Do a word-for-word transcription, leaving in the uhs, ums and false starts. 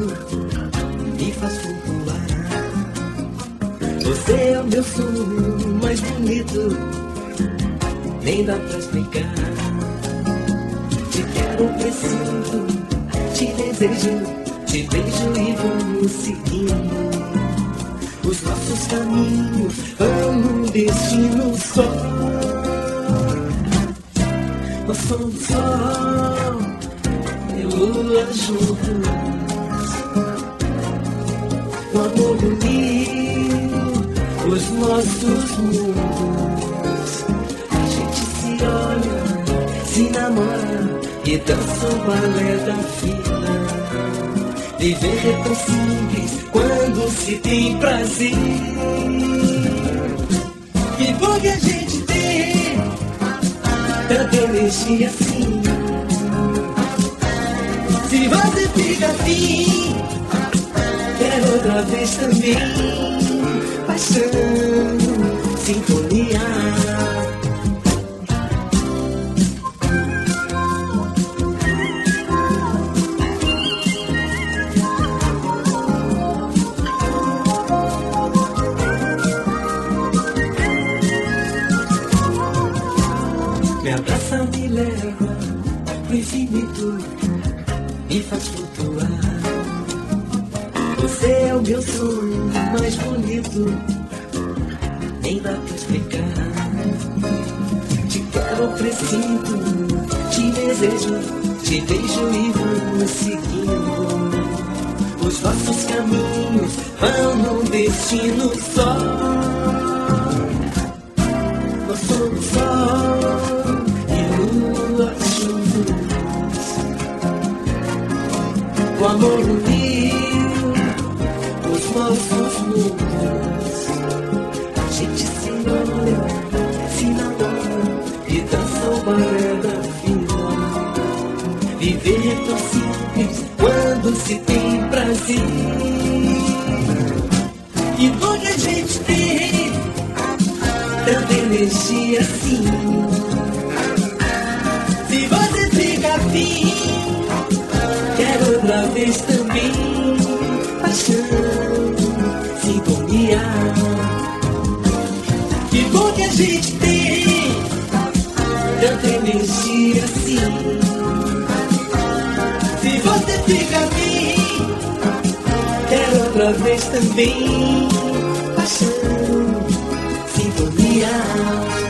me faz flutuar. Você é o meu sonho mais bonito, nem dá pra explicar. Te quero, preciso, te desejo, te beijo e vamos seguindo. Os nossos caminhos vão num destino só. Nós somos sol e lua juntos. O amor uniu os nossos mundos. A gente se olha, se namora e dança o balé da vida. Viver é tão simples quando se tem prazer. Que bom que a gente tem tanta energia assim. Se você fica assim, quero outra vez também. Paixão, sintonia. Me abraça, me leva pro infinito, me faz flutuar. Você é o meu sonho mais bonito, nem dá pra explicar. Te quero, preciso, te desejo, te beijo e vamos seguindo. Os nossos caminhos vão num destino só. Nós somos sol e lua juntos. O amor uniu os nossos mundos. A gente se olha, se namora e dança o balé da vida. Viver é tão simples quando se tem prazer. E bom que a gente tem tanta energia assim. Se você fica afim, quero outra vez também. Paixão, sintonia. Que bom que a gente tem tanta energia assim. Se você fica afim, quero outra vez também. Paixão, sintonia.